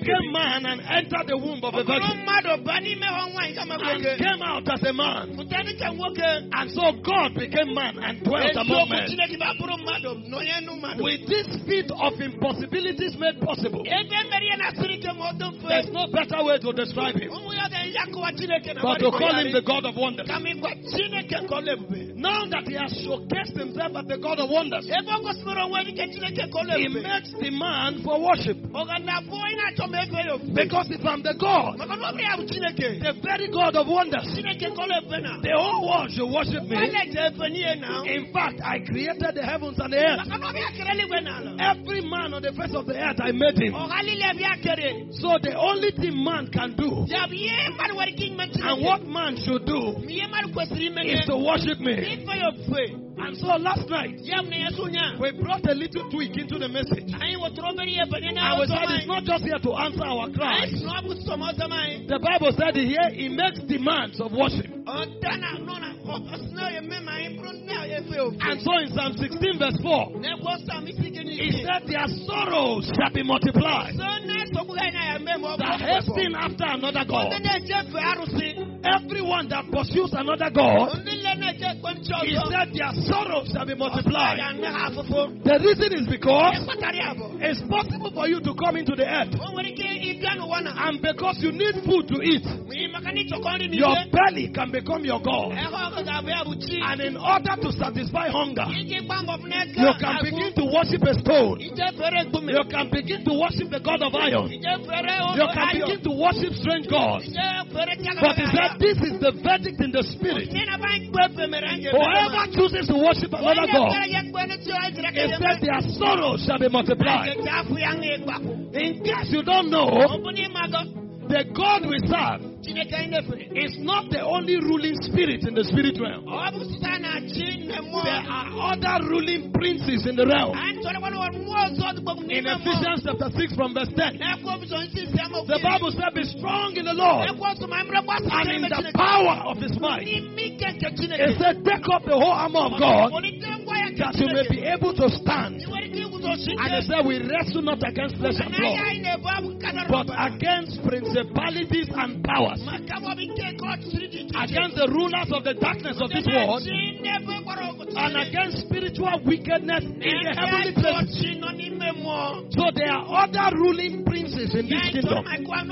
became man and entered the womb of a virgin. And came out as a man. And so God became man and dwelt among men. With this feat of impossibilities made possible, there's no better way to describe him but to call him the God of wonders. Now that he has showcased himself as the God of wonders, he makes demand for worship. Because if I'm the God, the very God of wonders, the whole world should worship me. In fact, I created the heavens and the earth. Every man on the face of the earth, I made him. So the only thing man can do, and what man should do, is to worship me. And so last night, we brought a little tweak into the message. And we said it's not just here to answer our cries. The Bible said here he makes demands of worship. And so in Psalm 16 verse 4, he said their sorrows shall be multiplied. That hasten after another God. Everyone that pursues another God, he said their sorrows shall be multiplied. The reason is because it's possible for you to come into the earth, and because you need food to eat, your belly can become your God. And in order to satisfy hunger, you can begin to worship a stone. You can begin to worship the God of iron. You can begin to worship strange gods. But he said this is the verdict in the spirit. Whoever chooses to worship another God, he said their sorrows shall be multiplied. In case you don't know, the God we serve is not the only ruling spirit in the spirit realm. There are other ruling princes in the realm. In Ephesians chapter 6 from verse 10, the Bible said, be strong in the Lord and in the power of his might. It said, take up the whole armor of God that you may be able to stand. And it said, we wrestle not against flesh and blood, but against principalities and powers, against the rulers of the darkness of this world, and against spiritual wickedness in the heavenly places. So there are other ruling princes in this kingdom.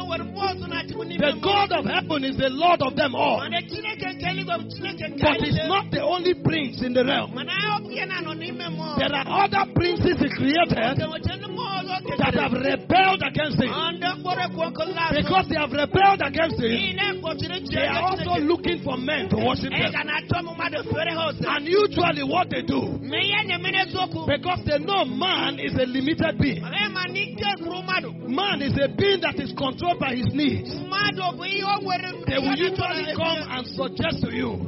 The God of heaven is the Lord of them all. But he's not the only prince in the realm. There are other princes he created that have rebelled against him. Because they have rebelled against him, they are also looking for men to worship them. And usually what they do, because they know man is a limited being. Man is a being that is controlled by his needs. They will usually come and suggest to you,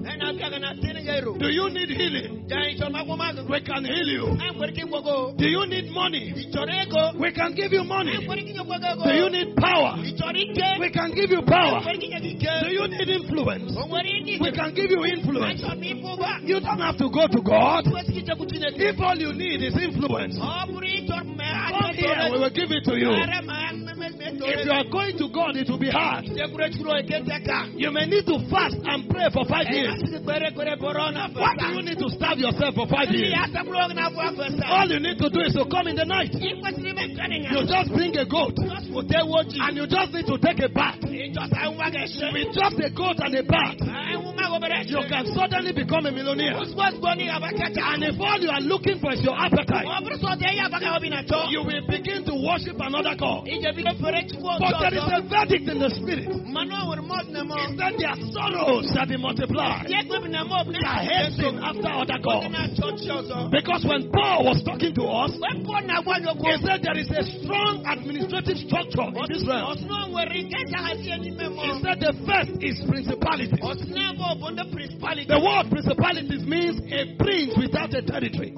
do you need healing? We can heal you. Do you need money? We can give you money. Do you need power? We can give you power. Do you need influence? We can give you influence. You don't have to go to God. If all you need is influence, come here, we will give it to you. If you are going to God, it will be hard. You may need to fast and pray for 5 years. Why do you need to starve yourself for 5 years? All you need to do is to come in the night. You just bring a goat, and you just need to take a bath. With just a goat and a bath, you can suddenly become a millionaire. And if all you are looking for is your appetite, you will begin to worship another God. But there is a verdict in the spirit. It's that their sorrows shall be multiplied. They are hastening after other gods. Because when Paul was talking to us, he said there is a strong administrative structure in Israel. He said the first is principality. principalities. The word principalities means a prince without a territory.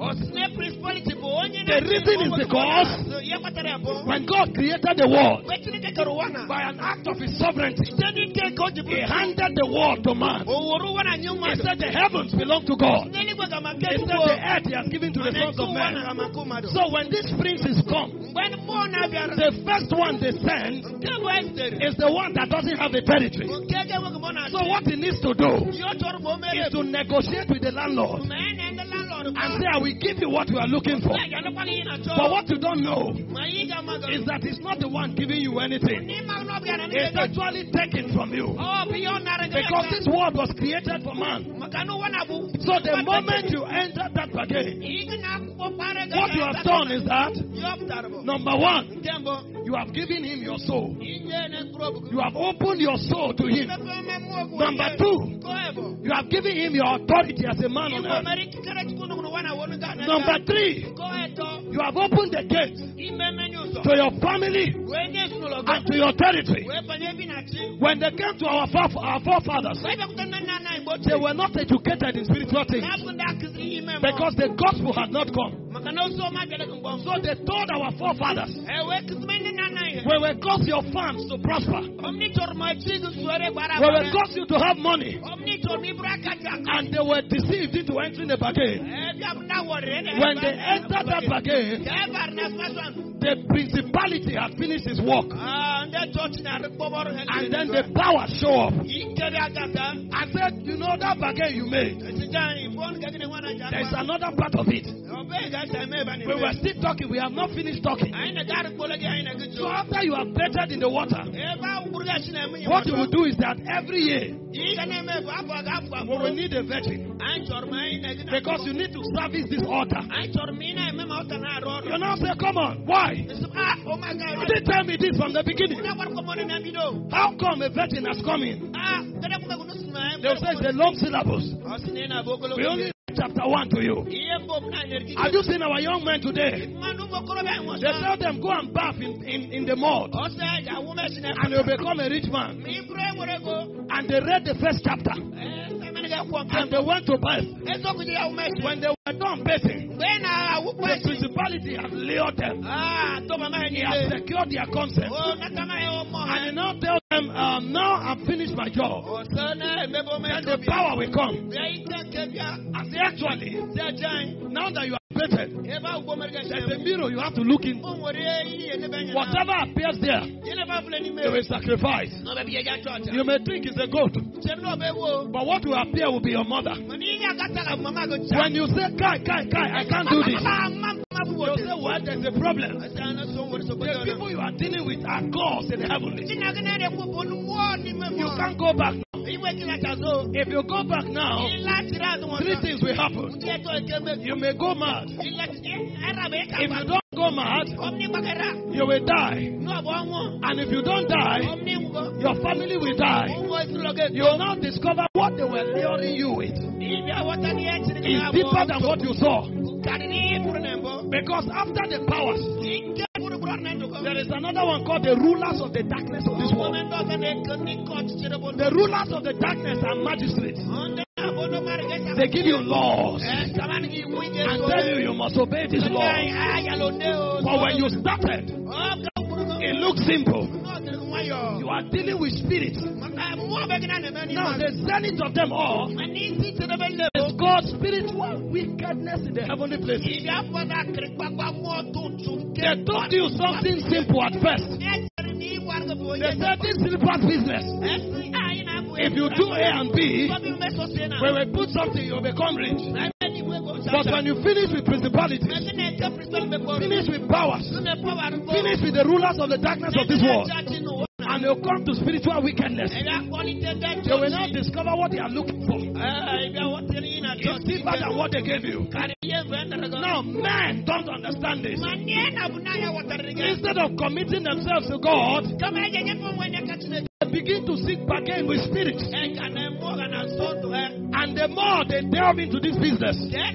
The reason is because when God created the world by an act of his sovereignty, he handed the world to man. He said the heavens belong to God. He said the earth he has given to the sons of men. So when these princes come, the first one they send is the one that doesn't have a territory. So what he needs to do is to negotiate with the landlord and say, I will give you what you are looking for. But what you don't know is that it's not the one giving you anything. It's actually taken from you. Because this world was created for man. So the moment you enter that bargain, what you have done is that, number one, you have given him your soul. You have opened your soul to him. Number two, you have given him your authority as a man on earth. Number three, you have opened the gates to your family and to your territory. When they came to our forefathers, they were not educated in spiritual things because the gospel had not come. So they told our forefathers, we will cause your farms to prosper. We will cause you to have money. And they were deceived into entering the bargain. When they entered that bargain, the principality had finished its work. And then the power showed up. I said, you know that bargain you made? There's another part of it. We were still talking. We have not finished talking. So after you have bettered in the water, what you will do is that every year, we will need a virgin. Because you need to service this altar. You now say, come on, why? You didn't tell me this from the beginning. How come a virgin has come in? They'll say it's a long syllabus. We only chapter 1 to you. Have you seen our young men today? They tell them go and bath in the mud and you'll become a rich man. And they read the first chapter and they went to birth. When they were done bathing, the principality has lured them. He has secured their consent. And he now tell them, now I've finished my job. And the power will come. And say, actually, now that you are bettered, there's a mirror you have to look in. Whatever appears there, they will sacrifice. You may think it's a goat, but what will appear will be your mother. When you say, Kai, I can't do this, you say, well, there's a problem. The people you are dealing with are gods in the heavenly. You can't go back now. If you go back now, three things will happen. You may go mad. If you don't go mad, you will die. And if you don't die, your family will die. You will now discover what they were luring you with is deeper than what you saw. Because after the powers, there is another one called the rulers of the darkness of this world. The rulers of the darkness are magistrates. They give you laws and tell you must obey this law. But when you started, it looks simple. You are dealing with spirits. Now the zenith of them all is called spiritual wickedness in the heavenly places. They told you something simple at first. They said this simple business. If you do A and B, when we put something, you'll become rich. But when you finish with principalities, finish with powers, finish with the rulers of the darkness of this world, and they'll come to spiritual wickedness, they will now discover what they are looking for. It's deeper than what they gave you. Now, men don't understand this. Instead of committing themselves to God, they begin to seek bargain with spirits. And the more they delve into this business,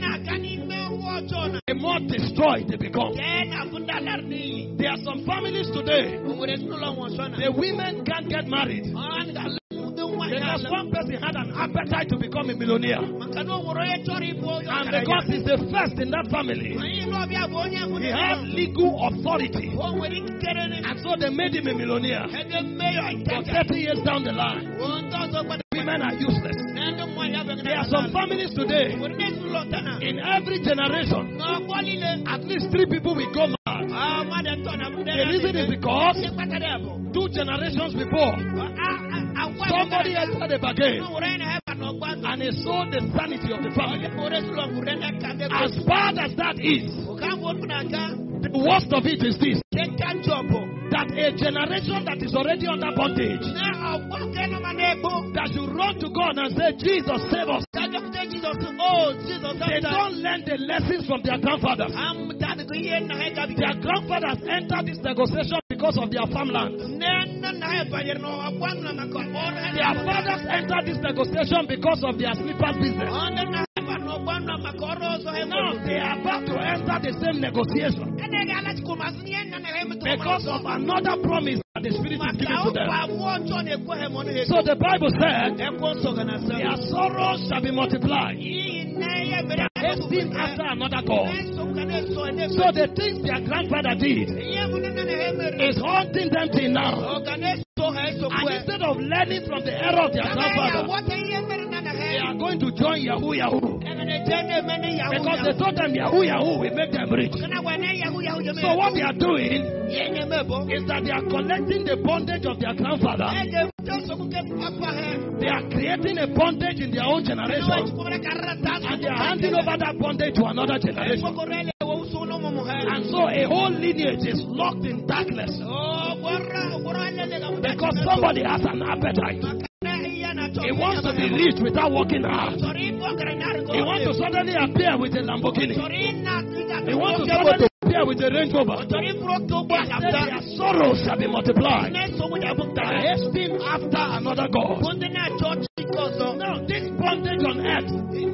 the more destroyed they become. There are some families today, the women can't get married. Because one person had an appetite to become a millionaire. And because he's the first in that family, he had legal authority. And so they made him a millionaire. But 30 years down the line, women are useless. There are some families today, in every generation, at least 3 people will go mad. The reason is because 2 generations before, somebody entered the bargain and he sold the sanity of the family. As bad as that is, the worst of it is this: that a generation that is already under bondage, that should run to God and say, Jesus, save us. They don't learn the lessons from their grandfathers. Their grandfathers entered this negotiation because of their farmland. Their fathers entered this negotiation because of their slippers business. Now they are about to enter the same negotiation because of another promise that the Spirit is giving to them. So the Bible said, their sorrows shall be multiplied. Hasting after another God. So the things their grandfather did is haunting them till now. And instead of learning from the error of their grandfather, they are going to join Yahoo Yahoo. Because they told them Yahoo Yahoo will make them rich. So what they are doing is that they are collecting the bondage of their grandfather. They are creating a bondage in their own generation. And they are handing over that bondage to another generation. And so a whole lineage is locked in darkness. Because somebody has an appetite. He wants to be rich without working hard. He wants to suddenly appear with a Lamborghini. He wants to suddenly appear with a Range Rover. Their sorrows shall be multiplied. They hasten after another God. Now, this bondage on earth,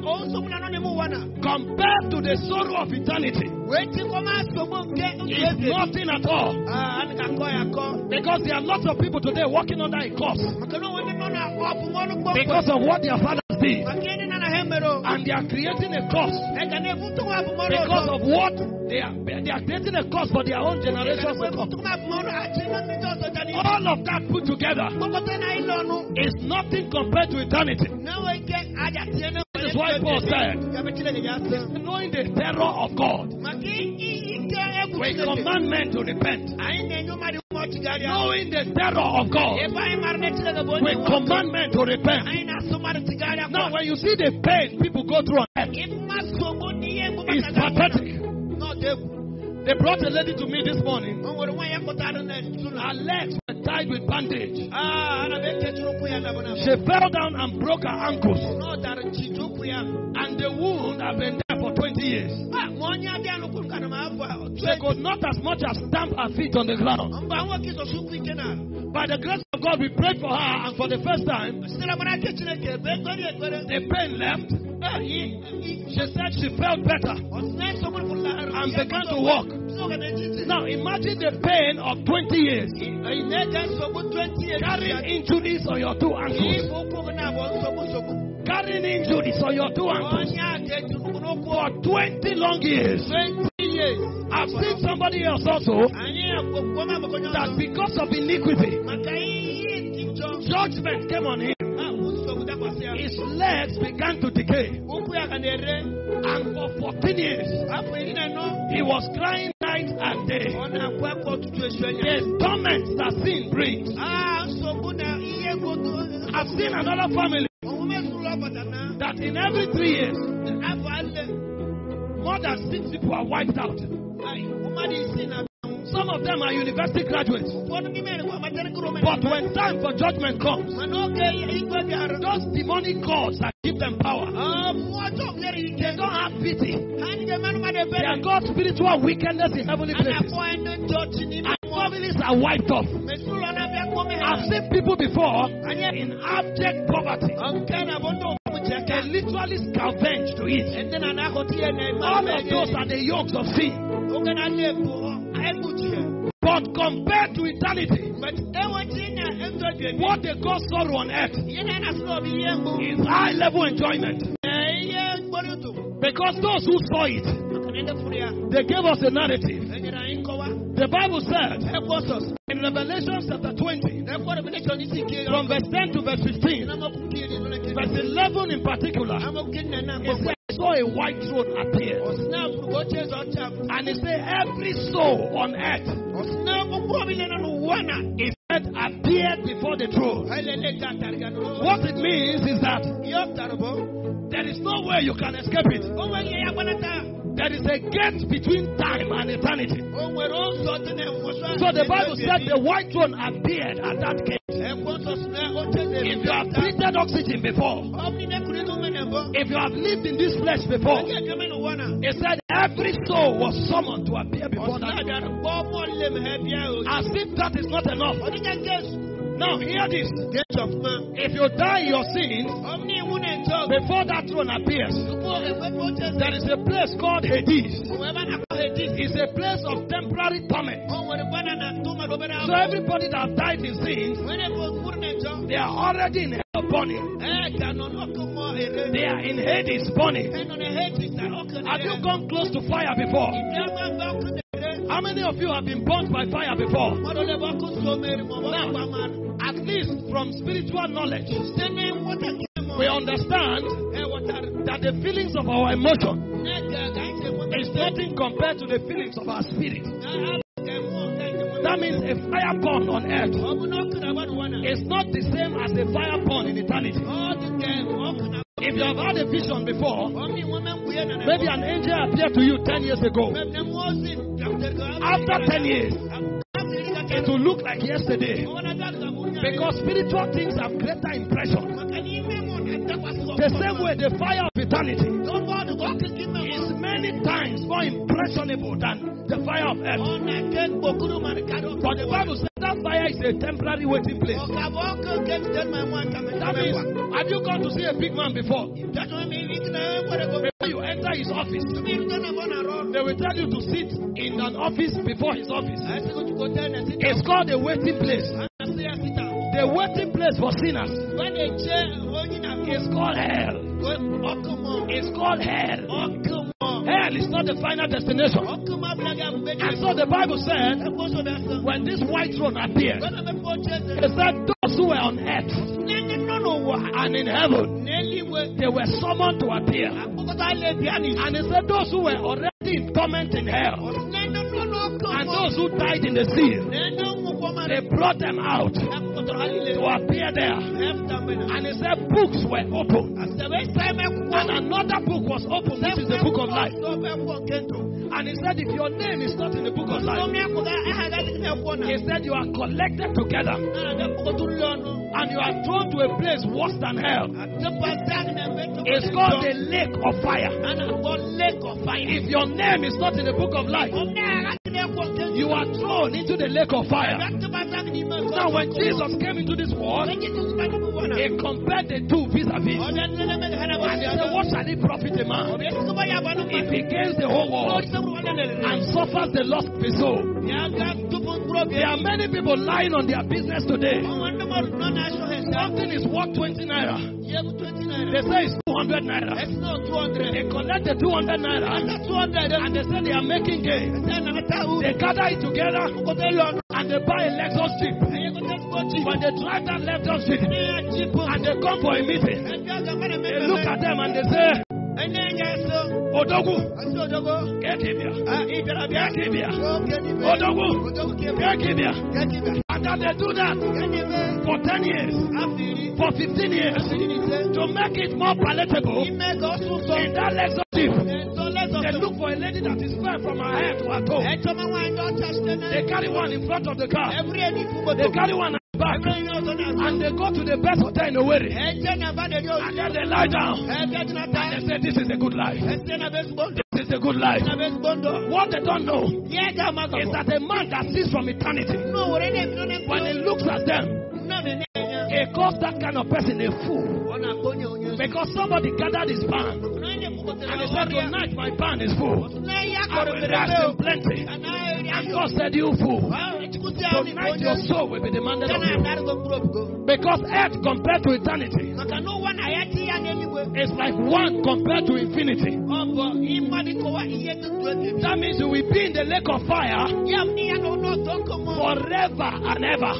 compared to the sorrow of eternity, is nothing at all. Because there are lots of people today walking under a curse because of what their fathers did. And they are creating a curse because of what they are creating a curse for their own generation. All of that put together is nothing compared to eternity. That is why Paul said, knowing the terror of God, we command men to repent. Knowing the terror of God, we command men to repent. Now, when you see the pain people go through on earth, it's pathetic. They brought a lady to me this morning. Her legs were tied with bandage. She fell down and broke her ankles. And the wound had been there for 20 years. She could not as much as stamp her feet on the ground. By the grace of God, we prayed for her, and for the first time, the pain left. She said she felt better and began to walk. Now imagine the pain of 20 years carrying injuries on your 2 ankles. Carrying injuries on your 2 ankles for 20 long years. I've seen somebody else also that because of iniquity, judgment came on him. His legs began to decay. And for 14 years, he was crying night and day. The torments that sin brings. I've seen another family that in every 3 years, more than 6 people are wiped out. Some of them are university graduates. But when time for judgment comes, those demonic gods that give them power, they don't have pity. They are God's spiritual wickedness in heavenly places. And families are wiped off. I've seen people before in abject poverty. They literally scavenge to eat. All of those are the yokes of sin. But compared to eternity, What they call sorrow on earth is high level enjoyment. Because those who saw it, they gave us a narrative. The Bible said in Revelation chapter 20, from verse 10 to verse 15, verse 11 in particular, it said, I saw a white throne appear. And it said, every soul on earth, it said, appeared before the throne. What it means is that there is no way you can escape it. There is a gate between time and eternity. So the Bible said the white throne appeared at that gate. If you have breathed oxygen before, if you have lived in this flesh before, it said every soul was summoned to appear before that. As if that is not enough. Now hear this. If you die in your sins, before that throne appears, there is a place called Hades. It's a place of temporary torment. So everybody that died in sins, they are already in hell burning. They are in Hades burning. Have you come close to fire before? How many of you have been burnt by fire before? Now, at least from spiritual knowledge, we understand that the feelings of our emotion is nothing compared to the feelings of our spirit. That means a fire burn on earth is not the same as a fire burn in eternity. If you have had a vision before, maybe an angel appeared to you 10 years ago. After 10 years, it will look like yesterday. Because spiritual things have greater impression. The same way the fire of eternity is many times more impressionable than the fire of earth. But the Bible says that fire is a temporary waiting place. That means, have you gone to see a big man before? Before you enter his office, they will tell you to sit in an office before his office. It's called a waiting place. The waiting place for sinners is called hell. It's called hell. Hell is not the final destination. And so the Bible said, when this white throne appeared, it said those who were on earth and in heaven, they were summoned to appear. And it said those who were already in torment in hell, and those who died in the sea, they brought them out to appear there. And it said books were opened. And another book was opened, which is the book of life. And he said, if your name is not in the book of life, he said you are collected together and you are thrown to a place worse than hell. It's called the lake of fire. If your name is not in the book of life, you are thrown into the lake of fire. Now when Jesus came into this world, he compared the two vis-a-vis. And he said, what shall it profit a man if he gains the whole world and suffers the loss of his soul? There are many people lying on their business today. Something is worth 20 naira. They say it's 200 naira. They collect the 200 naira and they say they are making gain. They gather it together and they buy a Lexus Jeep. When they drive that Lexus Jeep and they come for a meeting, they look at them and they say, Odogu, and then they do that for 10 years, for 15 years, to make it more palatable. In that Lexus Jeep, they look for a lady that is fair from her head to her toe. They carry one in front of the car. They carry one back, and they go to the best hotel in Owerri, and then they lie down and they say this is a good life. This is a good life. What they don't know is that a man that sees from eternity, when he looks at them, he calls that kind of person a fool. Because somebody gathered his pan and he said, tonight my pan is full. I will rest in plenty. And God said, you fool, tonight your soul will be demanded of you. Because earth compared to eternity is like one compared to infinity. That means you will be in the lake of fire forever and ever.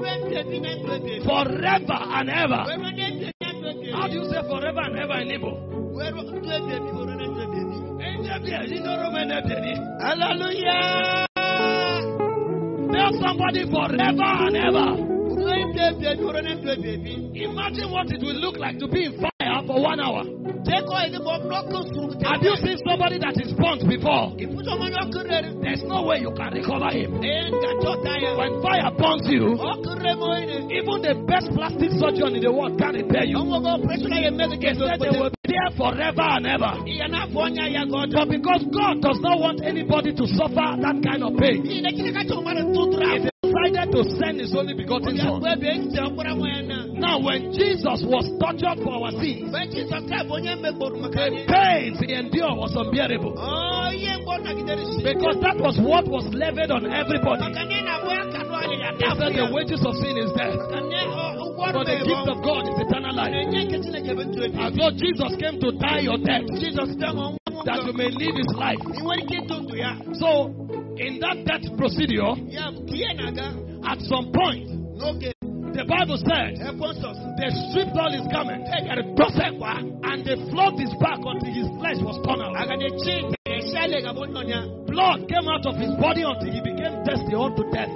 Forever and ever. How do you say forever and ever in Igbo? Hallelujah. Tell somebody forever and ever. Imagine what it will look like to be in fire for 1 hour. Have you seen somebody that is burnt before? There's no way you can recover him. When fire burns you, even the best plastic surgeon in the world can't repair you. They said they will be there forever and ever. But because God does not want anybody to suffer that kind of pain, He decided to send His only begotten Son. Now, when Jesus was tortured for our sins, the pains He endured was unbearable. Because that was what was levied on everybody. He said the wages of sin is death, but the gift of God is eternal life. As though Jesus came to die your death, that you may live His life. So, in that death procedure, at some point, the Bible said they stripped all His garments and they flogged His back until His flesh was torn out. Blood came out of His body until He became thirsty unto death.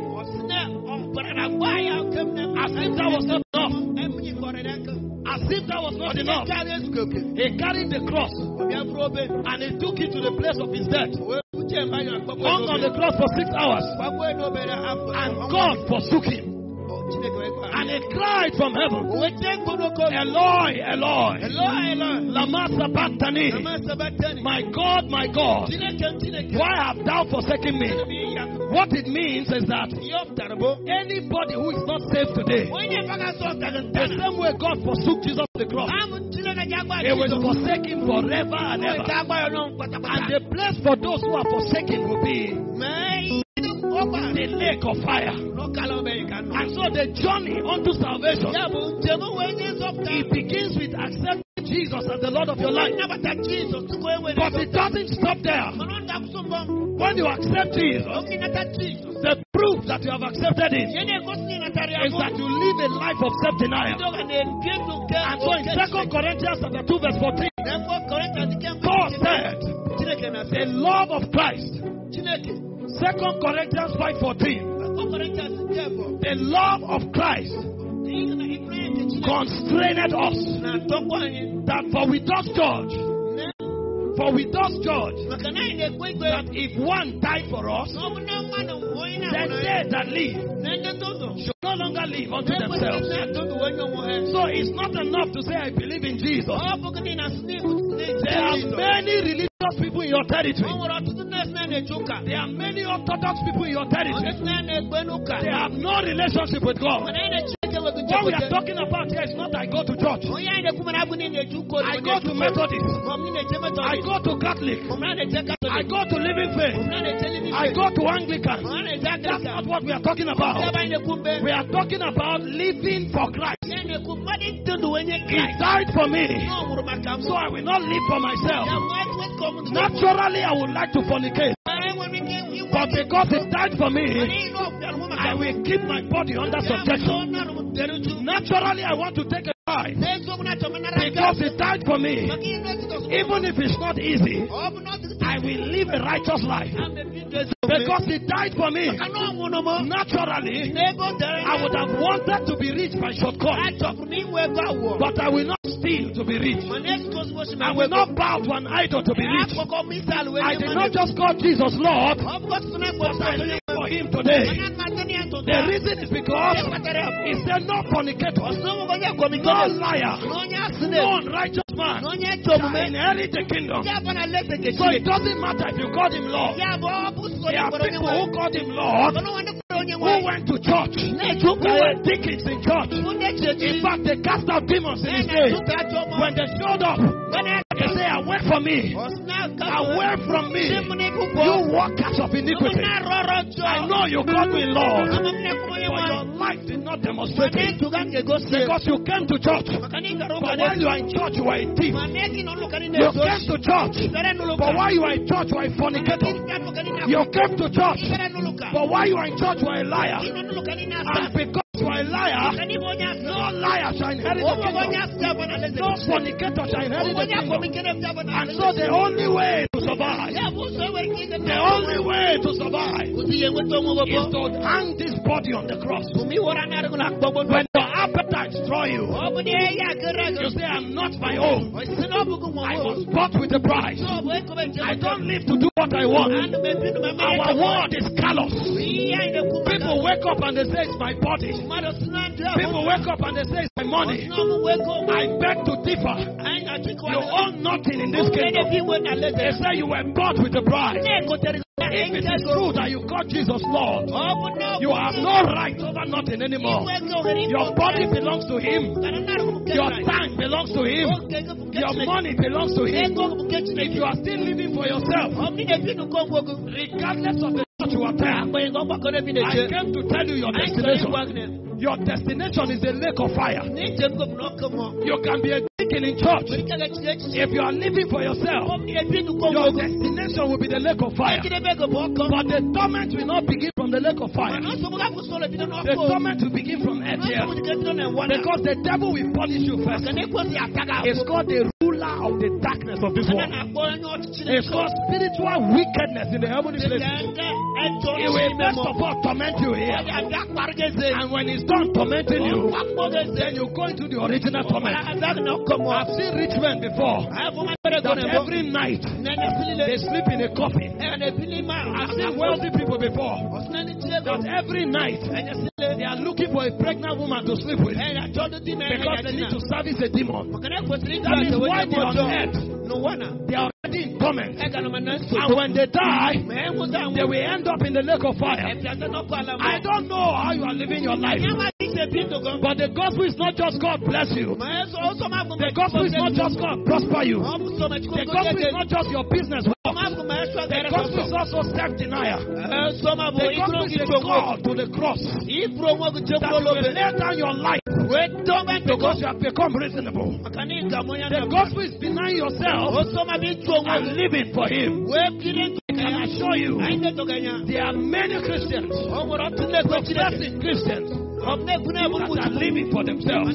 As if that was not enough. As if that was not enough, He carried the cross and He took it to the place of His death. Hung on the cross for 6 hours, and God forsook Him. And He cried from heaven, Eloi, Eloi, lama sabachthani, my God, why have thou forsaken me? What it means is that anybody who is not saved today, the same way God forsook Jesus on the cross, He will forsake Him forever and ever. And the place for those who are forsaken will be the lake of fire. And so the journey unto salvation, it begins with accepting Jesus as the Lord of your life. But it doesn't stop there. When you accept Jesus, the proof that you have accepted Him is that you live a life of self-denial. And so in 2 Corinthians chapter 2 verse 14, Paul said, the love of Christ. 2 Corinthians 5:14. The love of Christ constrained us, that for we does judge that if one died for us, then they that live should no longer live unto themselves. So it's not enough to say I believe in Jesus. There are many religious people in your territory. There are many orthodox people in your territory. They have no relationship with God. What we are talking about here is not I go to church. I go to Methodist. I go to Catholic. I go to Living Faith. I go to Anglican. That's not what we are talking about. We are talking about living for Christ. He died for me, so I will not live for myself. Naturally, I would like to fornicate. But because He died for me, I will keep my body under subjection. Naturally, I want to take a life because He died for me. Even if it's not easy, I will live a righteous life because He died for me. Naturally, I would have wanted to be rich by shortcut, but I will not steal to be rich. I will not bow to an idol to be rich. I did not just call Jesus Lord, but I live for Him today. The reason is because He said no fornicators, no liar, no unrighteous man shall inherit the kingdom. So it doesn't matter if you call Him Lord. There are people who called Him Lord who went to church, who were deacons in church. In fact, they cast out demons in His name. When they showed up, they say, away from me. Away from me. You workers of iniquity. I know you called me Lord. But your life did not demonstrate it. Because you came to church. But while you are in church, you are a thief. You came to church. But while you are in church, you are a fornicator. You came to church. But while you are in church, you are a liar. And because you are a liar, no liar shall inherit the kingdom. No fornicator shall inherit the kingdom. And so the only way to survive, is to hang this body on the cross. When your appetites draw you, you say, I'm not my own. I was bought with a price. I don't live to do what I want. Our world is callous. People wake up and they say it's my body. People wake up and they say it's my money. I beg to differ. You own nothing in this kingdom. They say you were bought with a price. If it is true that you call Jesus Lord, you have no right over nothing anymore. Your body belongs to Him. Your time belongs to Him. Your money belongs to Him. If you are still living for yourself, regardless of the church you attend, I came to tell you your destination. Your destination is a lake of fire. You can be a deacon in church. If you are living for yourself, your destination will be the lake of fire. But the torment will not begin from the lake of fire. The torment will begin from earth here. Because the devil will punish you first. It's called the ruler of the darkness of this world. It's called spiritual wickedness in the heavenly places. It will first of all torment you here. And when it's done tormenting you, then you go into the original torment. I've seen rich men before that every night they sleep in a coffin. I've seen wealthy people before that every night they are looking for a pregnant woman to sleep with because they need to service a demon. That is why they are on earth. They are already in torment. And when they die, they will end up in the lake of fire. I don't know how you are living your life, but the gospel is not just God bless you. The gospel is not just God prosper you. The gospel is not just your business. The gospel is also self-denial. The gospel is a call to the cross that you will lay down your life because you have become reasonable. The gospel is denying yourself and living for Him. I can assure you, there are many Christians, professing Christians, that are living for themselves.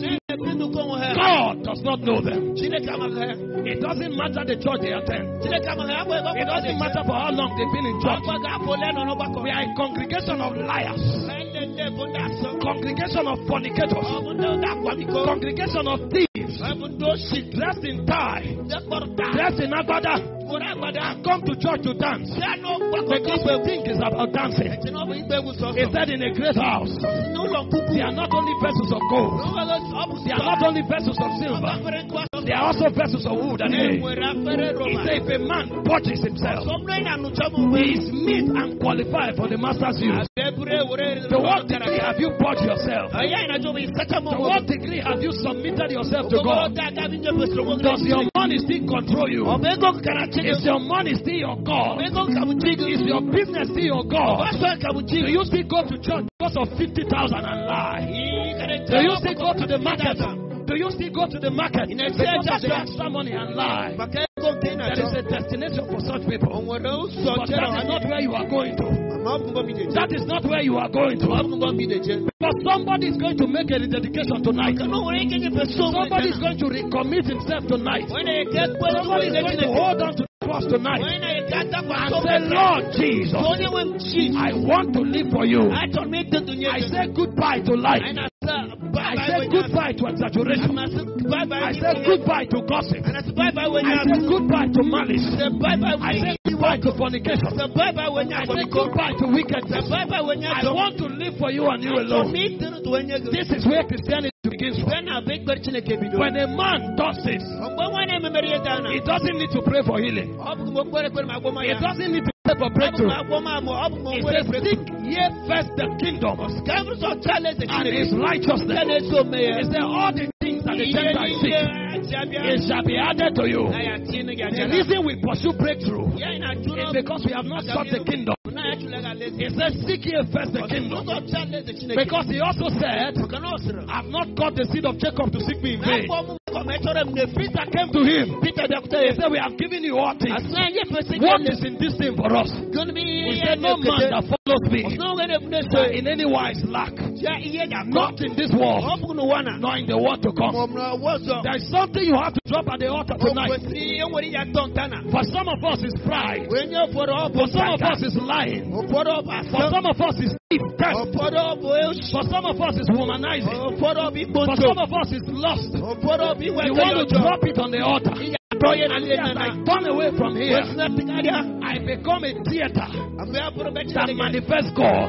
God does not know them. It doesn't matter the church they attend. It doesn't matter for how long they've been in church. We are a congregation of liars, congregation of fornicators, congregation of thieves, dressed in tie, dressed in agbada, and come to church to dance because we think it's about dancing. He said in a great house, they are not only vessels of gold, they are not only vessels of silver, they are also vessels of wood and hay. He said if a man purges himself, he is meet and qualified for the master's use. To what degree have you purged yourself? To what degree have you submitted yourself to God? Does your money still control you? Is your money still your God? Is your business still your God? Do you still go to church because of 50,000 and lie? Do you still go to the market? Do you still go to the market because of the extra money and lie? There is a destination for such people, but that is not where you are going to. That is not where you are going to. But somebody is going to make a rededication tonight. Somebody is going to recommit himself tonight. Somebody is going to hold on to the cross tonight and say, Lord Jesus, I want to live for you. I say goodbye to life. I say goodbye to exaggeration. I say goodbye to gossip. I say goodbye to malice. I say goodbye to fornication. I say goodbye to wickedness. I want to live for you and you alone. This is where Christianity begins from. When a man does this, he doesn't need to pray for healing. He doesn't need to pray for breakthrough. He says, seek ye first the kingdom and His righteousness. He said, all the things that the Gentiles seek it shall be added to you. The reason we pursue breakthrough is because we have not sought the kingdom. He said, seek ye first the kingdom. Because he also said, I've not got the seed of Jacob to seek me in vain. Peter came to him. He said, we have given you all things. What is in this thing for us? He said, no man that follows me shall in any wise lack. Not in this world, nor in the world to come. There is something you have to drop at the altar tonight. For some of us is pride. For some of us is lying. For some of us is theft. For some of us is womanizing. For some of us is lust. You want to drop it on the altar. And I turn away from here. I become a theater that manifests God.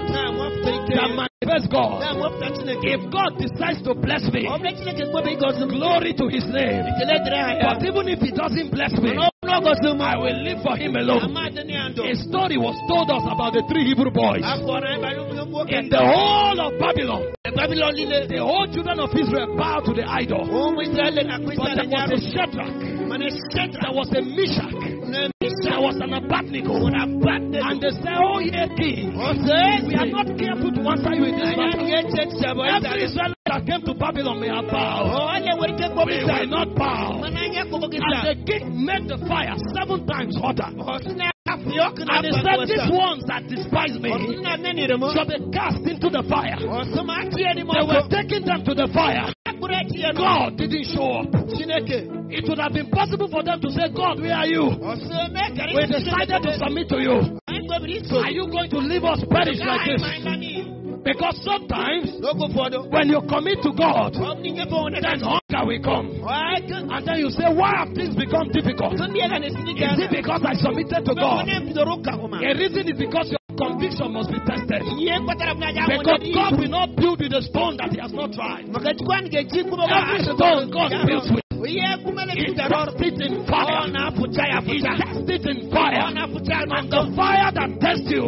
If God decides to bless me, glory to his name. But even if he doesn't bless me, I will live for him alone. A story was told us about the 3 Hebrew boys. In the whole of Babylon, the whole children of Israel bowed to the idol. But there was a Shadrach, there was a Meshach, there was an Abednego. And they said, oh yeah, king, we are not careful to answer you in this matter. Every Israelite that came to Babylon may have bowed. We will not bow. And the king made the fire 7 times hotter. And he said, these ones that despise me shall be cast into the fire. They were taking them to the fire. God didn't show up. It would have been possible for them to say, God, where are you? We decided to submit to you. Are you going to leave us perish like this? Because sometimes when you commit to God, then hunger will come. And then you say, why have things become difficult? Is it because I submitted to God? A reason is because your conviction must be tested. Because God will not build with a stone that he has not tried. Every stone God builds with. He tests it in fire. He tests it in fire. And the fire that tests you,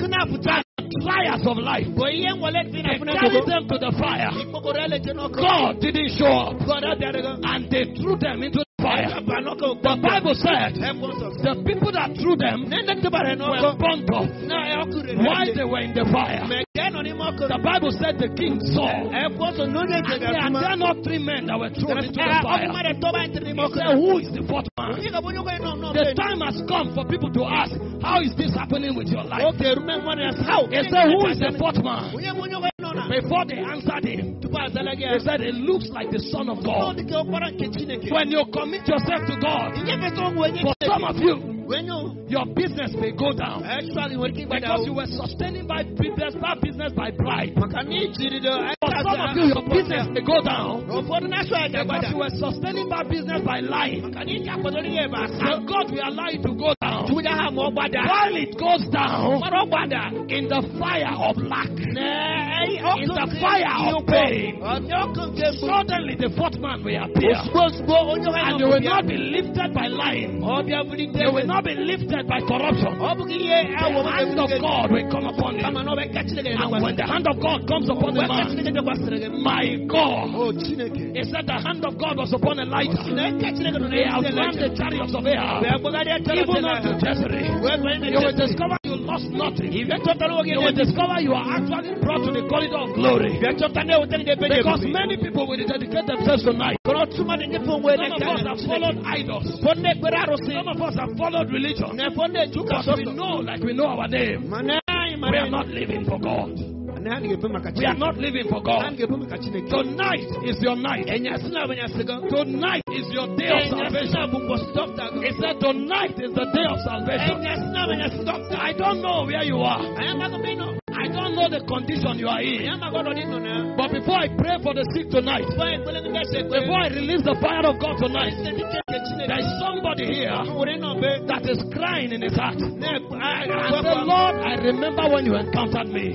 trials of life, they carried them to the fire. God didn't show up, and they threw them into the fire. The Bible said the people that threw them were burnt off while they were in the fire. The Bible said the king saw, and there are not 3 men that were thrown into the fire. He said, who is the 4th man? The time has come for people to ask, how is this happening with your life? He said, who is the 4th man? Before they answered him, they said, it looks like the Son of God. When you commit yourself to God, for some of you, your business may go down because you were sustaining by business by pride. For some of you, your business may go down because you were sustaining by business by lying. And God will allow you to go down. While it goes down, in the fire of lack, in the fire of pain, suddenly the 4th man will appear. And you will not be lifted by lying. You will not be lifted by corruption. The hand of God will come upon you. And when the hand of God comes upon the man, my God, he said the hand of God was upon Elijah. They outran the chariots of Ahab, even unto Jezreel. You will discover you lost nothing. You will discover you are actually brought to the corridor of glory. Because many people will dedicate themselves tonight. Some of us have followed idols. Some of us have followed religion. But we know, like we know our name, we are not living for God. We are not living for God. Tonight is your night. Tonight is your day of salvation. He said tonight is the day of salvation. I don't know where you are. I don't know the condition you are in. But before I pray for the sick tonight, before I release the fire of God tonight, there is somebody here that is crying in his heart. I said, Lord, I remember when you encountered me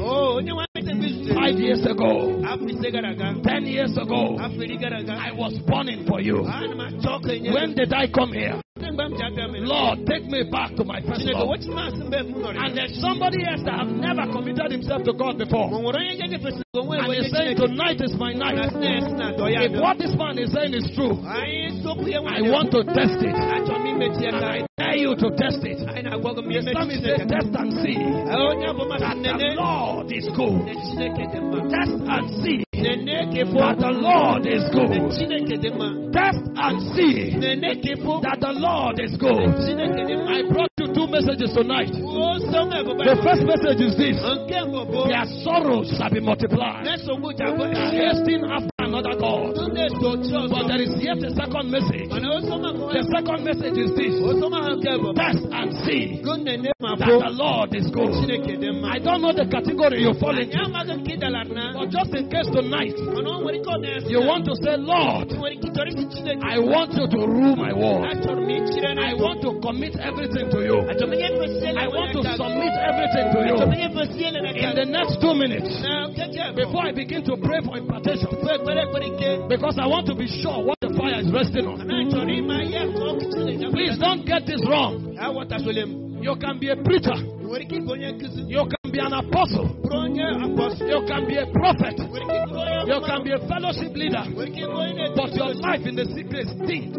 5 years ago, 10 years ago. I was burning for you. When did I come here? Lord, take me back to my first love. And there's somebody else that have never committed himself to God before. And he's saying, tonight is my night. If what this man is saying is true, I want to test it. And I dare you to test it. Some say, test and see that the Lord is good. Test and see that the Lord is good. Test and see that the Lord is good. I brought you two messages tonight. The first message is this: their sorrows shall be multiplied. Hasting after another God. But there is yet a second message. The second message is this: test and see that the Lord is good. I don't know the category you fall into, but just in case tonight you want to say, Lord, I want you to rule my world. I want to commit everything to you. I want to submit everything to you. In the next 2 minutes, before I begin to pray for impartation, because I want to be sure what the fire is resting on. Please don't get this wrong. You can be a preacher. You can be an apostle. You can be a prophet. You can be a fellowship leader. But your life in the secret stinks.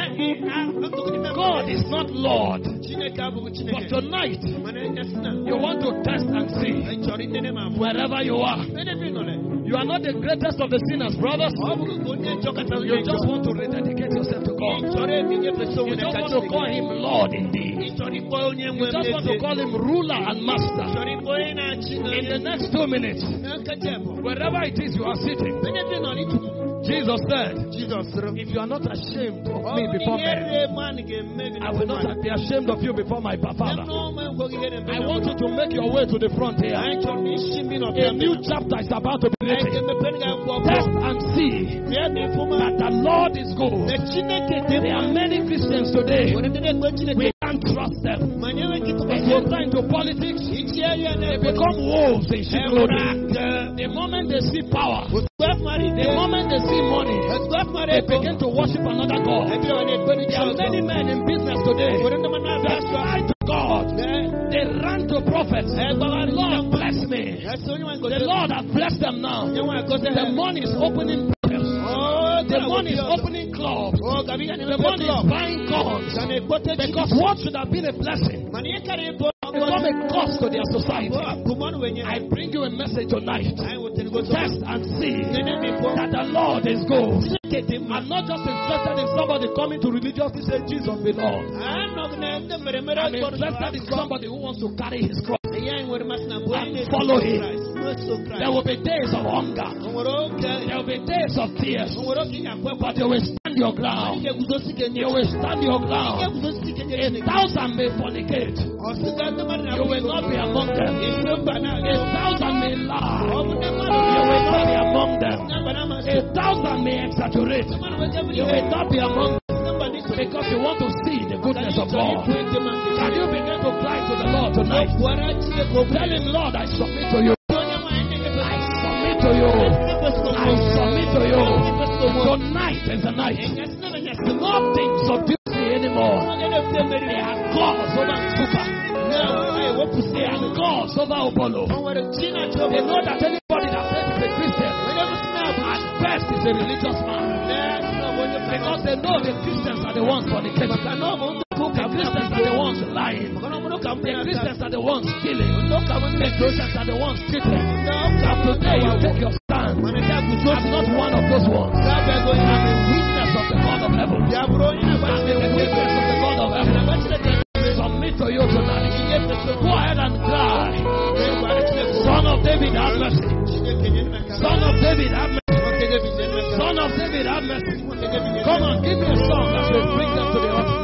God is not Lord. But tonight, you want to test and see wherever you are. You are not the greatest of the sinners, brothers. You just want to rededicate yourself to God. You just want to call him Lord indeed. You just want to call him ruler and master. In the next 2 minutes, wherever it is you are sitting, Jesus said, if you are not ashamed of me before men, I will not be ashamed of you before my Father. I want you to make your way to the front here. A new chapter is about to be written. Test and see that the Lord is good. There are many Christians today. We can't trust them. They enter into politics. They become wolves in sheep clothing. The moment they see power, the moment they see money, they begin to worship another God. There are many men in business today that cry to God. They run to prophets. Lord, bless me. The Lord has blessed them now. The money is opening hotels. The money is opening clubs. The money is buying guns. Because what should have been a blessing become a cost to their society. I bring you a message tonight. Test and see that the Lord is good. I'm not just interested in somebody coming to religiously say Jesus be Lord. I'm interested in somebody who wants to carry his cross and follow him. There will be days of hunger. There will be days of tears. But you will stand your ground. You will stand your ground. 1,000 may fornicate. You will not be among them. 1,000 may lie. You will not be among them. 1,000 may exaggerate. You will not be among them. Because you want to see the goodness of God. Can you begin to cry to the Lord tonight? Tell him, Lord, I submit to you. I submit to you. I submit to you. Tonight is the night. Nothing subdues me anymore. They are gods over Super. They are gods over Obolo. They know that anybody that says is a Christian at best is a religious man. Because they know the Christians are the ones fornicating. The Christians are the ones lying. The Christians are the ones stealing. The Christians are the ones cheating. And today you take your stand. I'm not one of those ones. I'm a witness of the God of heaven. I'm a witness of the God of heaven. Submit to you tonight. Go ahead and cry. Son of David, have mercy. Son of David, have mercy. Son of David, have mercy. Come on, give me a song that will bring them to the altar.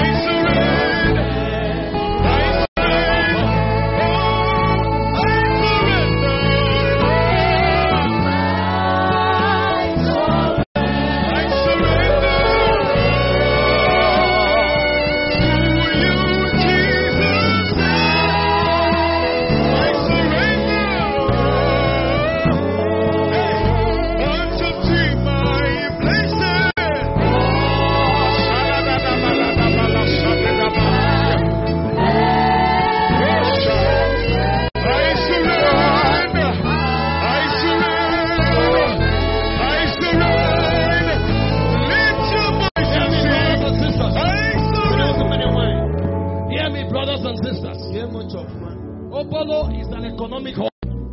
I Brothers and sisters, Obolo is an economic hub.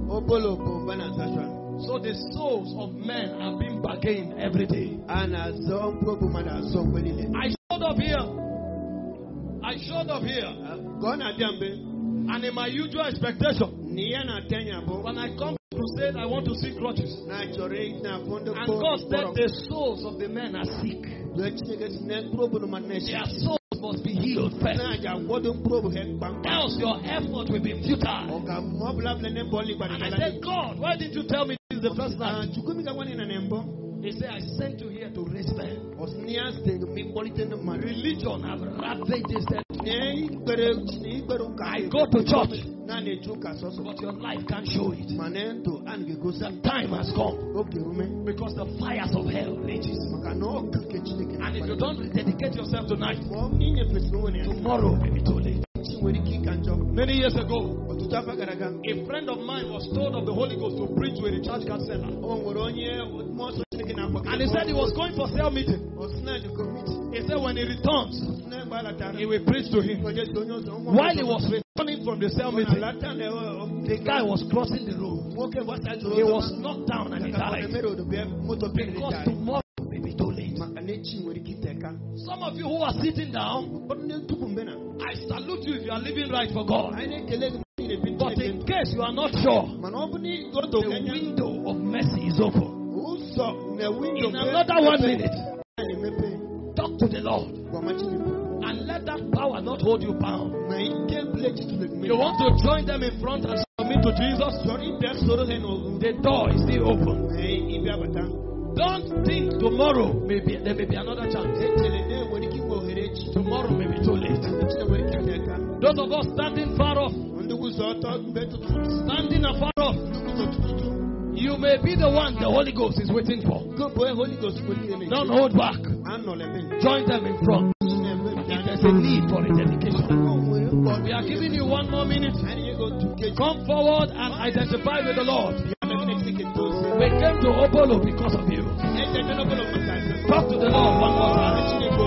So the souls of men are being bargained every day. I showed up here. And in my usual expectation, when I come to crusade, I want to see crutches. And God said the souls of the men are sick. Their souls must be healed first. Else your effort will be futile. And I said, God, why didn't you tell me this is the first night? He said, I sent you here to raise men. Religion has ravaged this earth. I go to church, but your life can't show it. The time has come because the fires of hell rages. And if you don't dedicate yourself tonight, tomorrow may be too late. Many years ago, a friend of mine was told of the Holy Ghost to preach to a recharge card seller. And he said he was going for sale meeting. He said when he returns, he will preach to him. While he was returning from the sale meeting, the guy was crossing the road. He was knocked down and he died. Because tomorrow may be too late. Some of you who are sitting down, I salute you if you are living right for God. But in case you are not sure, the window of mercy is open. In another 1 minute, talk to the Lord and let that power not hold you bound. You want to join them in front and submit to Jesus? The door is still open. Don't think tomorrow there may be another chance. Tomorrow may be too late. Those of us standing far off, standing afar off, you may be the one the Holy Ghost is waiting for. Don't hold back. Join them in front. If there's a need for a dedication, we are giving you 1 more minute. Come forward and identify with the Lord. We came to Obolo because of you. Talk to the Lord one more time.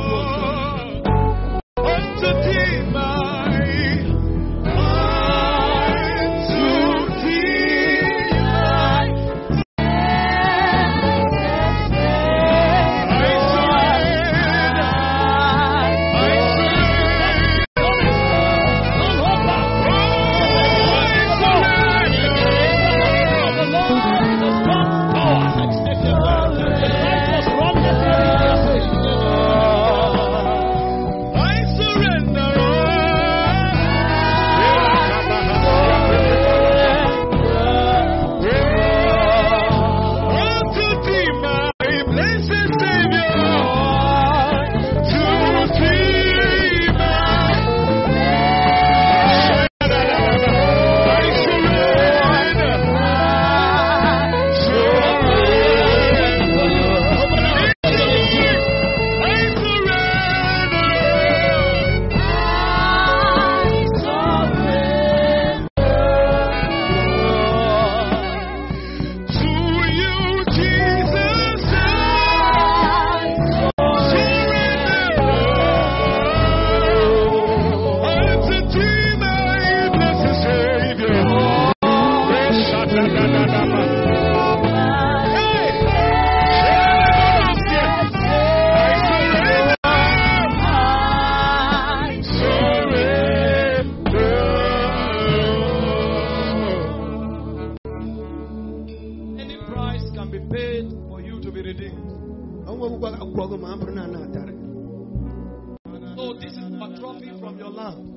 So this is a trophy from your land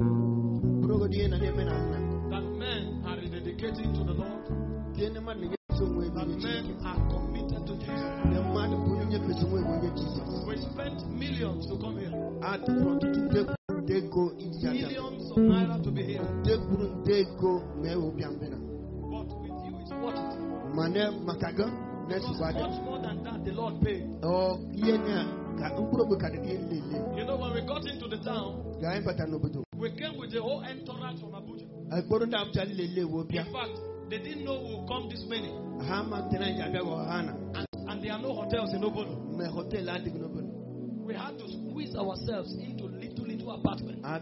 that men are dedicating to the Lord, that men are committed to Jesus. We spent millions to come here. Millions of naira to be here. But with you it's worth it. Much more than that the Lord paid. You know, when we got into the town, we came with the whole entourage from Abuja. In fact, they didn't know we would come this many. And there are no hotels in Obolo. We had to squeeze ourselves into little two apartments. In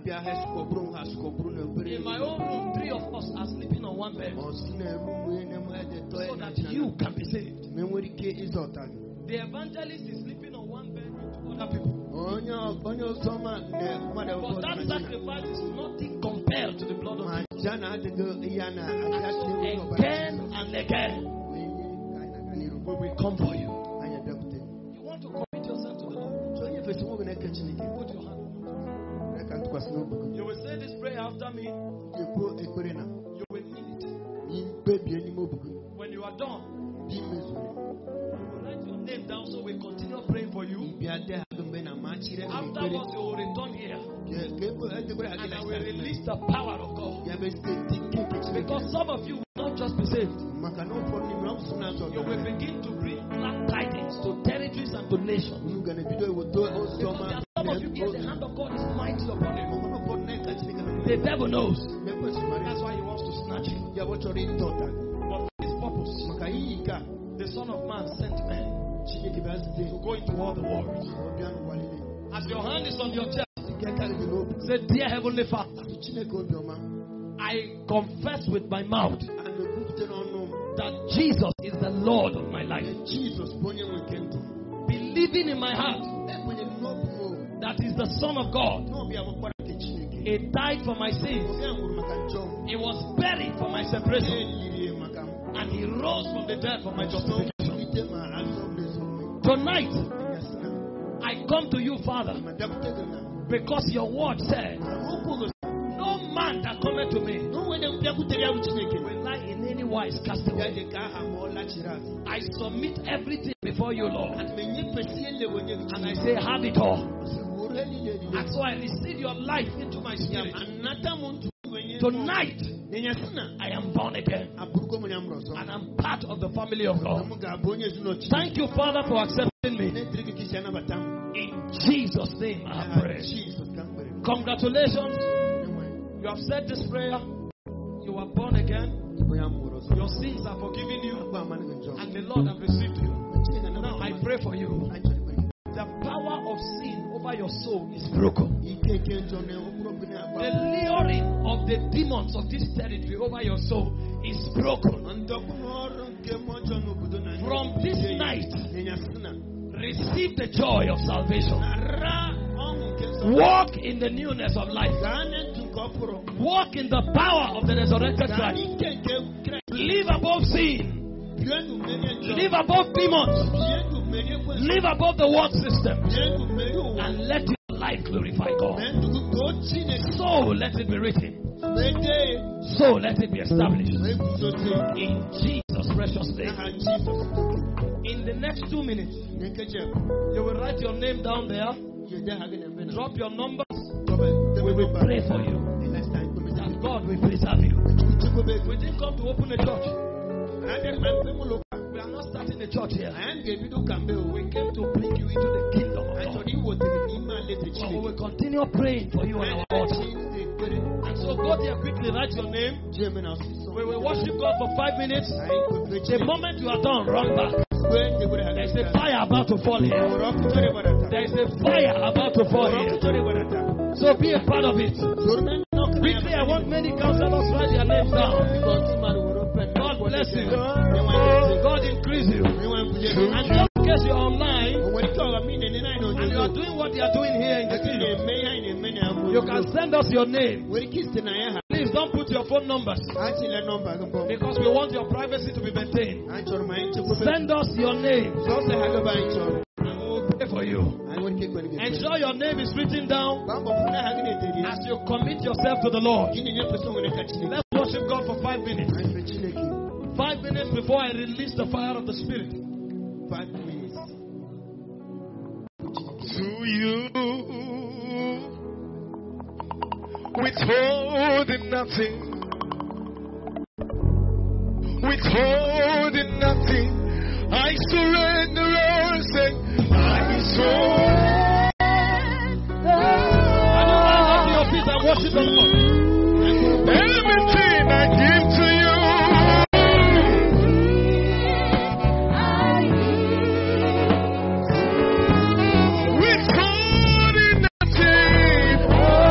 my own room, 3 of us are sleeping on one bed. So that you can be saved. The evangelist is sleeping on one bed with 2 other people. But that sacrifice is nothing compared to the blood of Jesus. Again and again, we will come for you. You want to commit yourself to the Lord? Put your hand. You will say this prayer after me. You will mean it. When you are done, you will write your name down so we continue praying for you. Afterwards, you will return here. And I will release the power of God. Because some of you will not just be saved. You will begin to bring glad tidings to territories and to nations. Because there are some of you here, the hand of God is mighty upon you. The devil knows. That's why he wants to snatch you. But for his purpose, the Son of Man sent men to go into all the world. As your hand is on your chest, say, Dear Heavenly Father, I confess with my mouth that Jesus is the Lord of my life. Believing in my heart that is the Son of God. He died for my sins. He was buried for my separation. And he rose from the dead for my justification. Tonight, I come to you, Father, because your word said, no man that cometh to me will lie in any wise cast away. I submit everything before you, Lord. And I say, have it all. And so I receive your life into my spirit. Tonight, I am born again. And I'm part of the family of God. Thank you, Father, for accepting me. In Jesus' name I pray. Congratulations. You have said this prayer. You are born again. Your sins are forgiven you. And the Lord has received you. Now I pray for you. The power of sin over your soul is broken. The luring of the demons of this territory over your soul is broken. From this night, receive the joy of salvation. Walk in the newness of life. Walk in the power of the resurrected Christ. Live above sin. Live above demons. Live above the world system. And let your life glorify God. So let it be written. So let it be established. In Jesus' precious name. In the next 2 minutes, you will write your name down there. Drop your numbers. We will pray for you. That God will preserve you. We didn't come to open a church. We are not starting a church here. We came to bring you into the kingdom of God. We will continue praying for you on our altar. And so go there quickly, write your name. We will worship God for 5 minutes. The moment you are done, run back. There is a fire about to fall here. There is a fire about to fall here. So be a part of it. Quickly, I want many counselors write their names down. God bless you. God increase you. And just in case you're online and you are doing what you are doing here in the kingdom, you can send us your name. Please don't put your phone numbers because we want your privacy to be maintained. Send us your name and we'll pray for you. Ensure your name is written down as you commit yourself to the Lord. Let's worship God for 5 minutes. 5 minutes before I release the fire of the Spirit. 5 minutes. To you, withholding nothing, withholding nothing. I surrender all, say, I surrender. And you rise up to your feet and worship the Lord. Everything I give to you. Withholding nothing.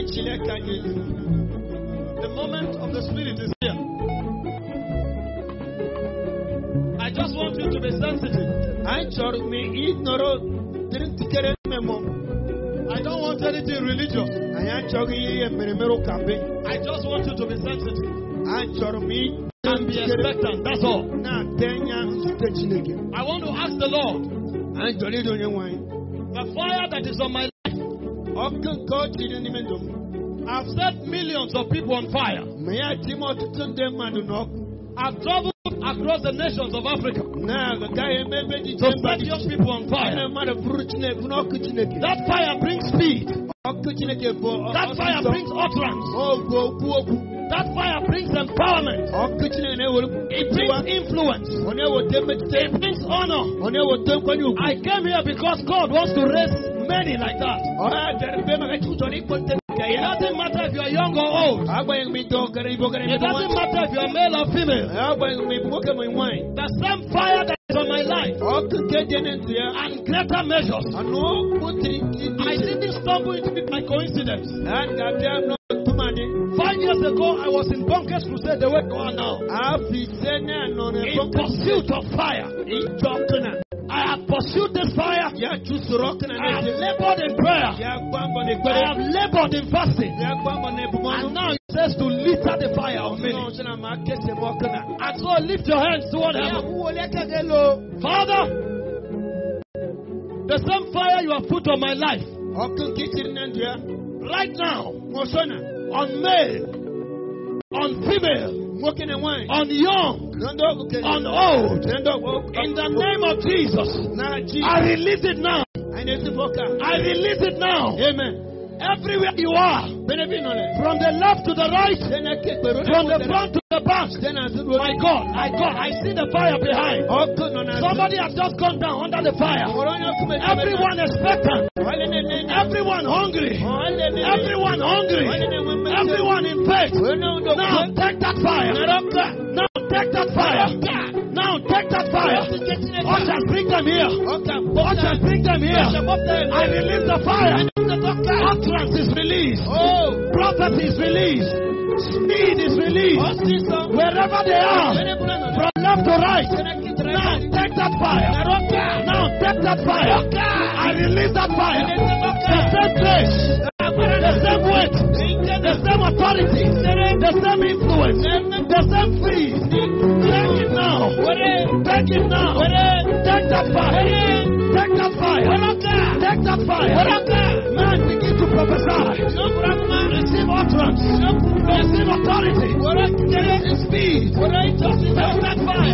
The moment of the Spirit is here. I just want you to be sensitive. I don't want anything religious. I just want you to be sensitive. And be expectant. That's all. I want to ask the Lord, the fire that is on my life, I've set millions of people on fire. I've traveled across the nations of Africa to set young people on fire. That fire brings speed. That fire brings utterance. That fire brings empowerment. It brings influence. It brings honor. I came here because God wants to raise many like that. It doesn't matter if you are young or old. It doesn't matter if you are male or female. The same fire that is on my life and greater measures. I didn't stumble into it by coincidence. 5 years ago, I was in Bunkers Crusade, the way you are now. In pursuit of fire. I have pursued this fire. I have labored in prayer. I have labored in fasting. And now it says to litter the fire of many. And so lift your hands toward heaven. Father, the same fire you have put on my life right now, on male, on female, on young, on old, in the name of Jesus, I release it now. I release it now. Amen. Everywhere you are, from the left to the right, from the front to the back, my God, I see the fire behind. Somebody has just gone down under the fire. Everyone expectant, everyone hungry, everyone hungry, everyone in faith. Now take that fire. Now take that fire. Now take that fire. Ushers, bring them here. Ushers, bring them here. I release the fire. Utterance is released. Prophecy is released. Speed is released. Wherever they are, from left to right. Now take that fire. Now take that fire. I release that fire. The same place, the same weight, the same authority, the same influence, the same free. Take it now. Take it now. Take that fire. Take that fire. Take that fire. Man, begin to prophesy. Receive utterance. Receive authority. Receive speed. Take that fire.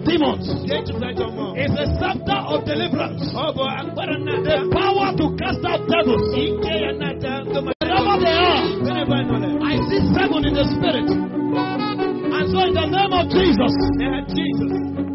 demons. It's a scepter of deliverance. The power to cast out devils. Wherever they are, I see 7 in the spirit. And so in the name of Jesus,